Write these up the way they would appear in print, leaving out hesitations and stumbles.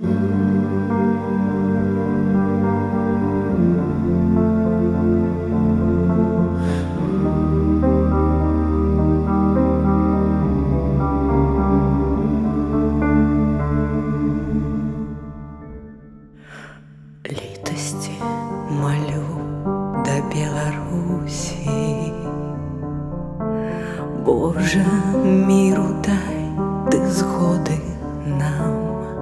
Літасці малю да Беларусі. Божа, міру дай ты згоды нам,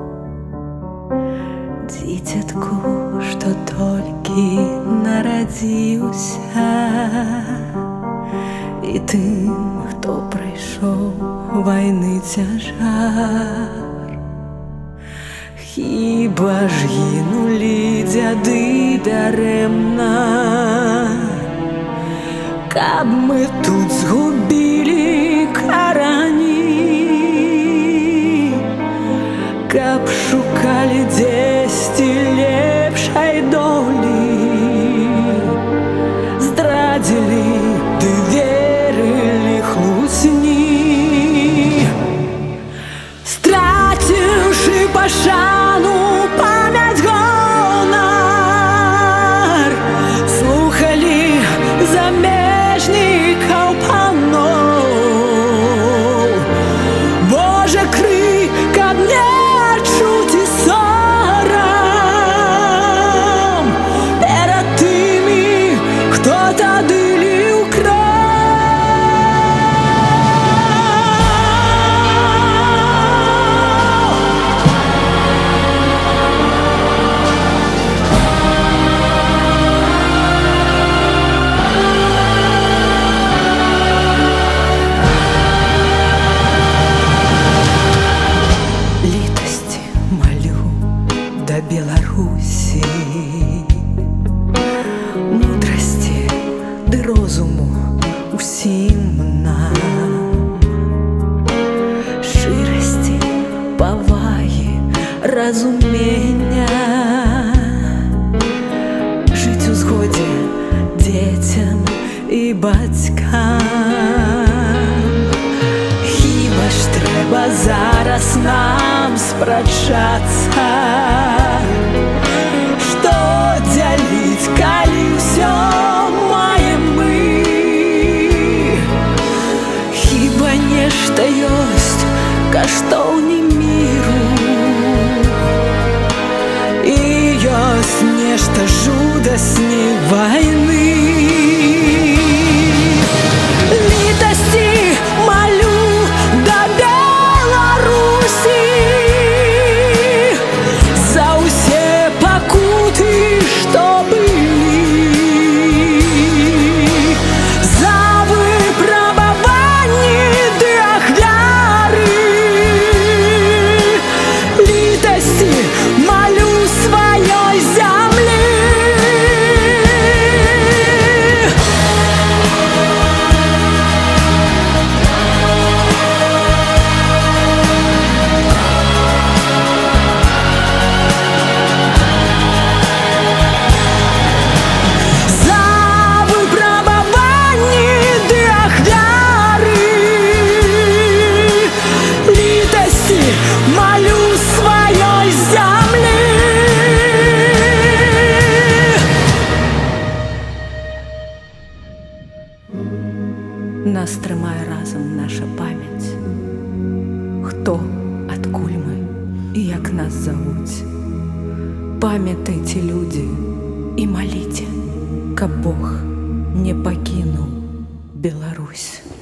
дзіцятку, што толькі нарадзіўся, і тым, хто прайшоў вайны цяжар. Хіба ж гінулі дзяды дарэмна, каб мы тут згубілі карані, каб шукалі дзесьці лепшай долі, здрадзілі ды верылі хлусні, страціўшы пашану, памяць, гонар, слухалі замежнікаў паноў. Божа, крый, каб не чуць і сорам перад тымі, хто тады ліў кроў. Літасці малю да Беларусі, мудрасці ды розуму усім нам, шчырасці, павагі, разумення, жыць у згодзе дзецям і бацькам. Хіба ж трэба зараз нам спрачацца, што дзяліць, калі ўсё маем мы? Хіба нешта ёсць каштоўней міру, і ёсць нешта жудасней вайны? Літасці малю да Беларусі за ўсе пакуты, што былі, за выпрабаванні ды ахвяры. Літасці малю сваёй зямлі. За выпрабаванні ды ахвяры. Літасці малю сваёй зямлі. Нас трымае разам наша памяць. Хто, адкуль мы і як нас завуць? Памятайце, людзі, і маліце, каб Бог не пакінуў Беларусь.